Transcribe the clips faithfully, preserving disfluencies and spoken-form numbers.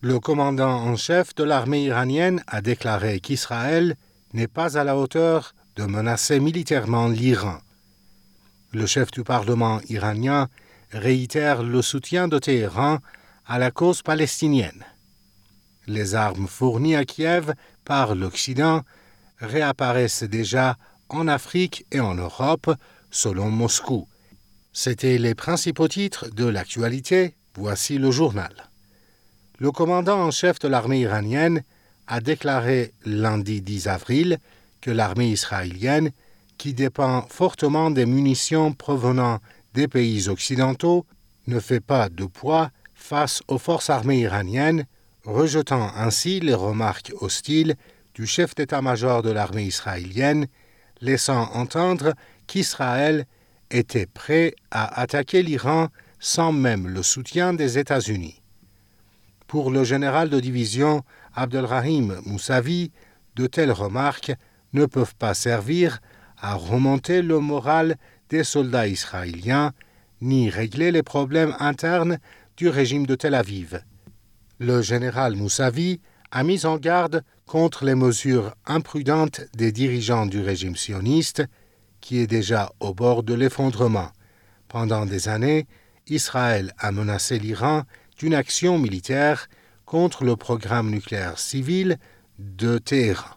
Le commandant en chef de l'armée iranienne a déclaré qu'Israël n'est pas à la hauteur de menacer militairement l'Iran. Le chef du Parlement iranien réitère le soutien de Téhéran à la cause palestinienne. Les armes fournies à Kiev par l'Occident réapparaissent déjà en Afrique et en Europe, selon Moscou. C'étaient les principaux titres de l'actualité. Voici le journal. Le commandant en chef de l'armée iranienne a déclaré lundi dix avril que l'armée israélienne, qui dépend fortement des munitions provenant des pays occidentaux, ne fait pas de poids face aux forces armées iraniennes, rejetant ainsi les remarques hostiles du chef d'état-major de l'armée israélienne, laissant entendre qu'Israël était prêt à attaquer l'Iran sans même le soutien des États-Unis. Pour le général de division Abdelrahim Moussavi, de telles remarques ne peuvent pas servir à remonter le moral des soldats israéliens ni régler les problèmes internes du régime de Tel Aviv. Le général Moussavi a mis en garde contre les mesures imprudentes des dirigeants du régime sioniste, qui est déjà au bord de l'effondrement. Pendant des années, Israël a menacé l'Iran d'une action militaire contre le programme nucléaire civil de Téhéran.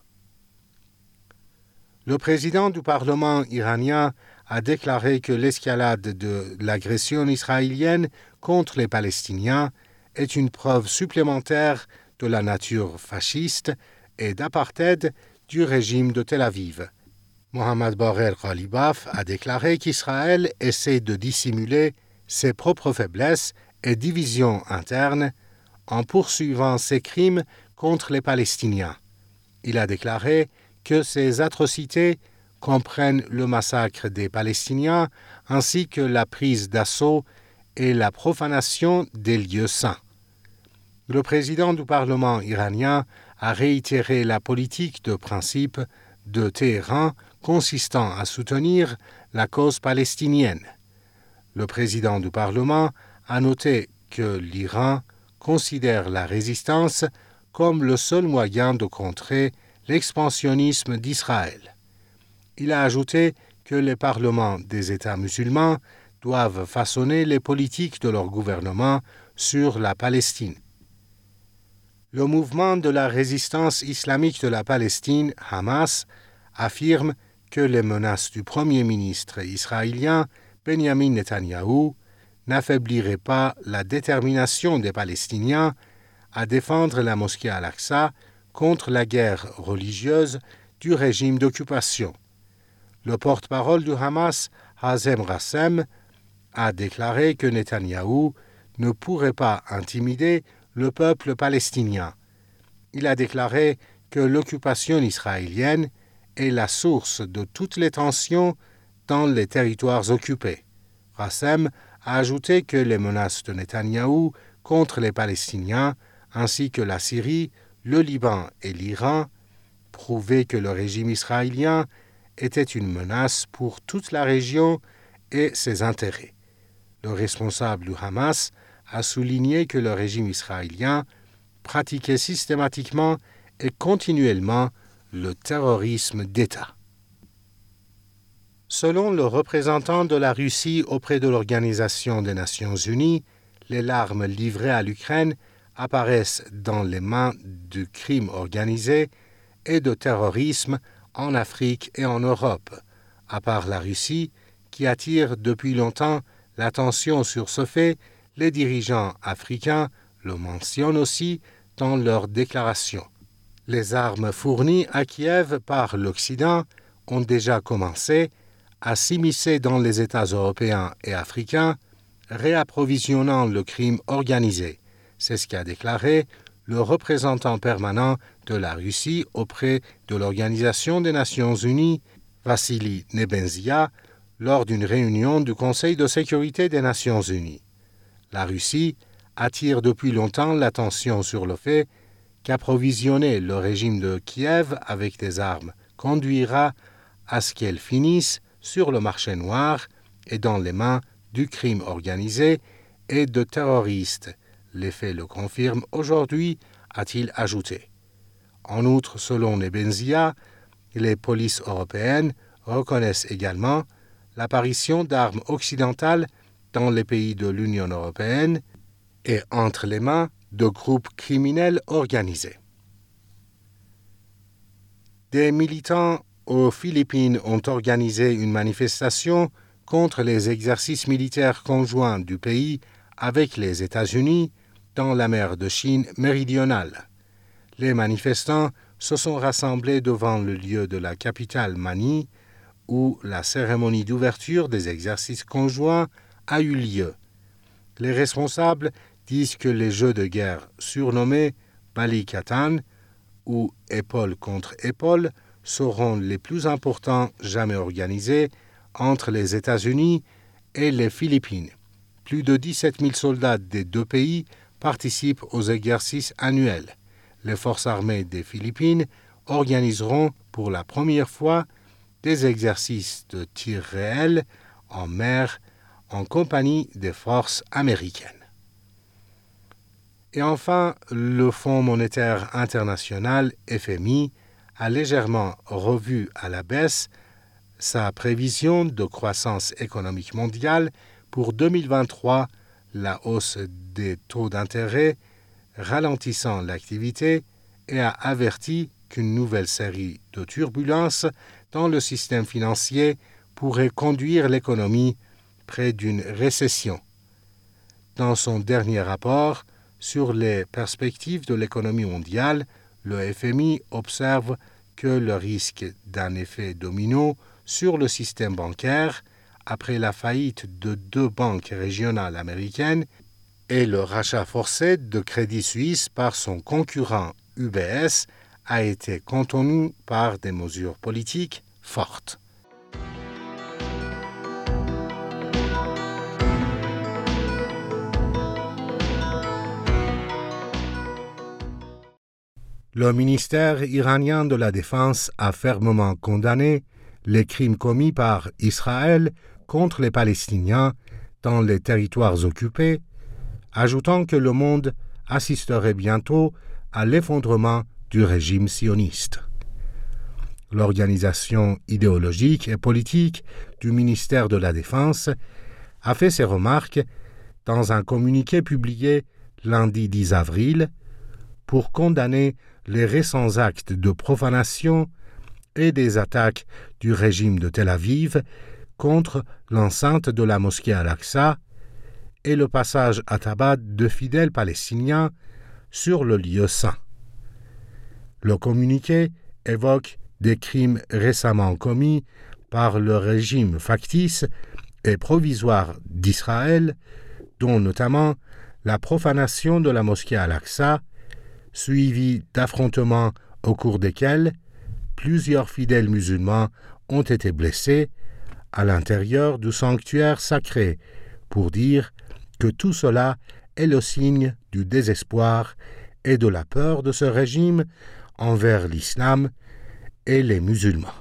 Le président du Parlement iranien a déclaré que l'escalade de l'agression israélienne contre les Palestiniens est une preuve supplémentaire de la nature fasciste et d'apartheid du régime de Tel Aviv. Mohammad Bagher Ghalibaf a déclaré qu'Israël essaie de dissimuler ses propres faiblesses et divisions internes en poursuivant ses crimes contre les Palestiniens. Il a déclaré que ces atrocités comprennent le massacre des Palestiniens ainsi que la prise d'assaut et la profanation des lieux saints. Le président du Parlement iranien a réitéré la politique de principe de Téhéran consistant à soutenir la cause palestinienne. Le président du Parlement a noté que l'Iran considère la résistance comme le seul moyen de contrer l'expansionnisme d'Israël. Il a ajouté que les parlements des États musulmans doivent façonner les politiques de leur gouvernement sur la Palestine. Le mouvement de la résistance islamique de la Palestine, Hamas, affirme que les menaces du Premier ministre israélien Benjamin Netanyahou n'affaibliraient pas la détermination des Palestiniens à défendre la mosquée Al-Aqsa contre la guerre religieuse du régime d'occupation. Le porte-parole du Hamas, Hazem Qassem, a déclaré que Netanyahou ne pourrait pas intimider le peuple palestinien. Il a déclaré que l'occupation israélienne est la source de toutes les tensions dans les territoires occupés. Qassem a ajouté que les menaces de Netanyahou contre les Palestiniens, ainsi que la Syrie, le Liban et l'Iran, prouvaient que le régime israélien était une menace pour toute la région et ses intérêts. Le responsable du Hamas a souligné que le régime israélien pratiquait systématiquement et continuellement le terrorisme d'État. Selon le représentant de la Russie auprès de l'Organisation des Nations Unies, les larmes livrées à l'Ukraine apparaissent dans les mains du crime organisé et de terrorisme en Afrique et en Europe, à part la Russie, qui attire depuis longtemps l'attention sur ce fait. Les dirigeants africains le mentionnent aussi dans leurs déclarations. Les armes fournies à Kiev par l'Occident ont déjà commencé à s'immiscer dans les États européens et africains, réapprovisionnant le crime organisé. C'est ce qu'a déclaré le représentant permanent de la Russie auprès de l'Organisation des Nations Unies, Vassili Nebenzia, lors d'une réunion du Conseil de sécurité des Nations Unies. La Russie attire depuis longtemps l'attention sur le fait qu'approvisionner le régime de Kiev avec des armes conduira à ce qu'elles finissent sur le marché noir et dans les mains du crime organisé et de terroristes, Les faits le confirment aujourd'hui, a-t-il ajouté. En outre, selon Nebenzia, les polices européennes reconnaissent également l'apparition d'armes occidentales dans les pays de l'Union européenne et entre les mains de groupes criminels organisés. Des militants aux Philippines ont organisé une manifestation contre les exercices militaires conjoints du pays avec les États-Unis dans la mer de Chine méridionale. Les manifestants se sont rassemblés devant le lieu de la capitale Manille, où la cérémonie d'ouverture des exercices conjoints a eu lieu. Les responsables disent que les jeux de guerre surnommés Balikatan ou épaule contre épaule seront les plus importants jamais organisés entre les États-Unis et les Philippines. Plus de dix-sept mille soldats des deux pays participent aux exercices annuels. Les forces armées des Philippines organiseront pour la première fois des exercices de tir réel en mer en compagnie des forces américaines. Et enfin, le Fonds monétaire international, F M I, a légèrement revu à la baisse sa prévision de croissance économique mondiale pour deux mille vingt-trois, la hausse des taux d'intérêt ralentissant l'activité, et a averti qu'une nouvelle série de turbulences dans le système financier pourrait conduire l'économie près d'une récession. Dans son dernier rapport sur les perspectives de l'économie mondiale, le F M I observe que le risque d'un effet domino sur le système bancaire, après la faillite de deux banques régionales américaines et le rachat forcé de Crédit Suisse par son concurrent U B S, a été contenu par des mesures politiques fortes. Le ministère iranien de la Défense a fermement condamné les crimes commis par Israël contre les Palestiniens dans les territoires occupés, ajoutant que le monde assisterait bientôt à l'effondrement du régime sioniste. L'organisation idéologique et politique du ministère de la Défense a fait ses remarques dans un communiqué publié lundi dix avril pour condamner les récents actes de profanation et des attaques du régime de Tel Aviv contre l'enceinte de la mosquée Al-Aqsa et le passage à tabac de fidèles palestiniens sur le lieu saint. Le communiqué évoque des crimes récemment commis par le régime factice et provisoire d'Israël, dont notamment la profanation de la mosquée Al-Aqsa, suivie d'affrontements au cours desquels plusieurs fidèles musulmans ont été blessés à l'intérieur du sanctuaire sacré, pour dire que tout cela est le signe du désespoir et de la peur de ce régime envers l'islam et les musulmans.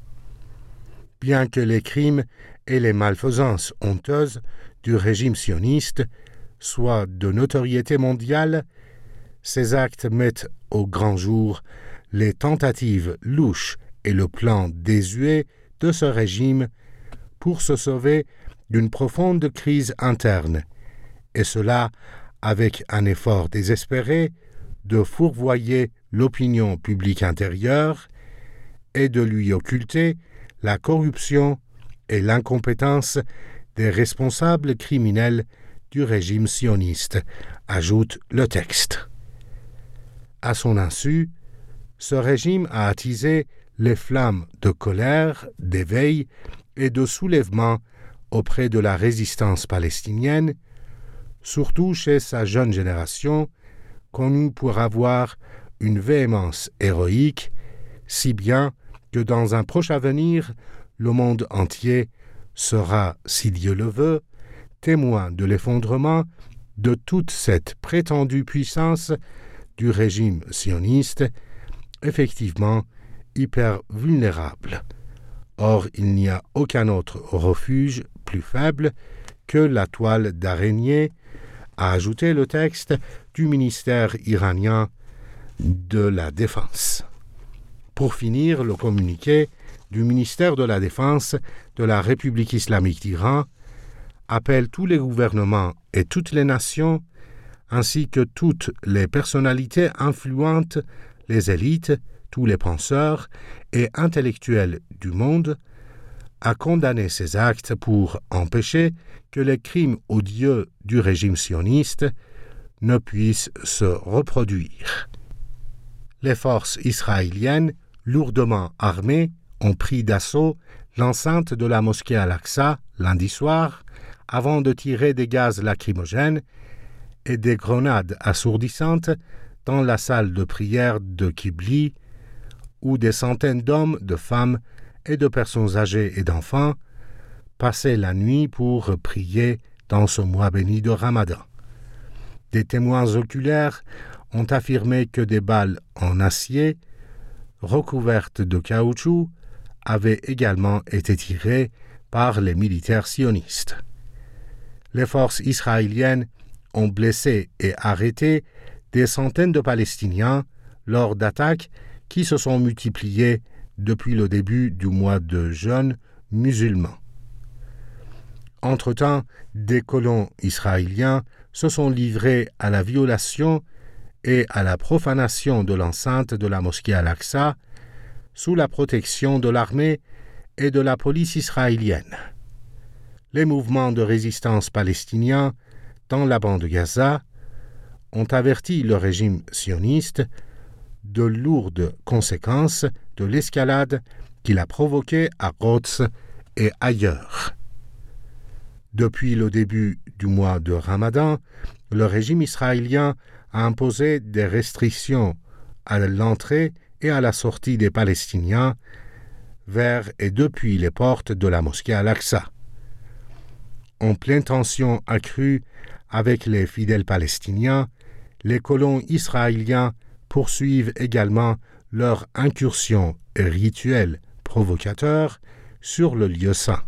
Bien que les crimes et les malfaisances honteuses du régime sioniste soient de notoriété mondiale, ces actes mettent au grand jour les tentatives louches et le plan désuet de ce régime pour se sauver d'une profonde crise interne, et cela avec un effort désespéré de fourvoyer l'opinion publique intérieure et de lui occulter la corruption et l'incompétence des responsables criminels du régime sioniste, ajoute le texte. À son insu, ce régime a attisé les flammes de colère, d'éveil et de soulèvement auprès de la résistance palestinienne, surtout chez sa jeune génération, connue pour avoir une véhémence héroïque, si bien que dans un proche avenir, le monde entier sera, si Dieu le veut, témoin de l'effondrement de toute cette prétendue puissance du régime sioniste, effectivement hyper vulnérable. Or, il n'y a aucun autre refuge plus faible que la toile d'araignée a ajouté le texte du ministère iranien de la Défense. Pour finir, le communiqué du ministère de la Défense de la République islamique d'Iran appelle tous les gouvernements et toutes les nations, ainsi que toutes les personnalités influentes, les élites, tous les penseurs et intellectuels du monde, à condamner ces actes pour empêcher que les crimes odieux du régime sioniste ne puissent se reproduire. Les forces israéliennes, lourdement armées, ont pris d'assaut l'enceinte de la mosquée Al-Aqsa lundi soir avant de tirer des gaz lacrymogènes et des grenades assourdissantes dans la salle de prière de Qibli, où des centaines d'hommes, de femmes et de personnes âgées et d'enfants passaient la nuit pour prier dans ce mois béni de Ramadan. Des témoins oculaires ont affirmé que des balles en acier, recouvertes de caoutchouc, avaient également été tirées par les militaires sionistes. Les forces israéliennes ont blessé et arrêté des centaines de Palestiniens lors d'attaques qui se sont multipliées depuis le début du mois de jeûne musulman. Entre-temps, des colons israéliens se sont livrés à la violation et à la profanation de l'enceinte de la mosquée Al-Aqsa sous la protection de l'armée et de la police israélienne. Les mouvements de résistance palestiniens dans la bande de Gaza ont averti le régime sioniste de lourdes conséquences de l'escalade qu'il a provoquée à Quds et ailleurs. Depuis le début du mois de Ramadan, le régime israélien a imposé des restrictions à l'entrée et à la sortie des Palestiniens vers et depuis les portes de la mosquée Al-Aqsa. En pleine tension accrue avec les fidèles palestiniens, les colons israéliens poursuivent également leur incursion et rituels provocateurs sur le lieu saint.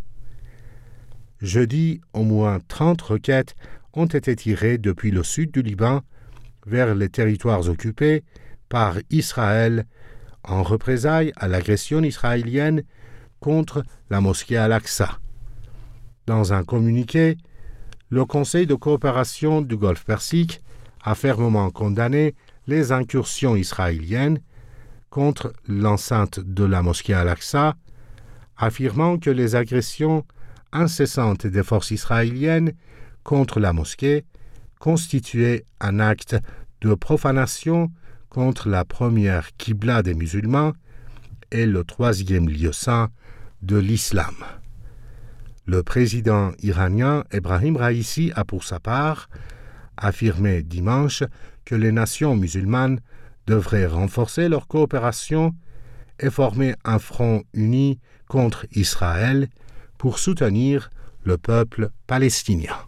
Jeudi, au moins trente roquettes ont été tirées depuis le sud du Liban vers les territoires occupés par Israël en représailles à l'agression israélienne contre la mosquée Al-Aqsa. Dans un communiqué, le Conseil de coopération du Golfe Persique a fermement condamné les incursions israéliennes contre l'enceinte de la mosquée Al-Aqsa, affirmant que les agressions incessantes des forces israéliennes contre la mosquée constituaient un acte de profanation contre la première Qibla des musulmans et le troisième lieu saint de l'islam. Le président iranien Ebrahim Raïssi a pour sa part affirmé dimanche que les nations musulmanes devraient renforcer leur coopération et former un front uni contre Israël pour soutenir le peuple palestinien.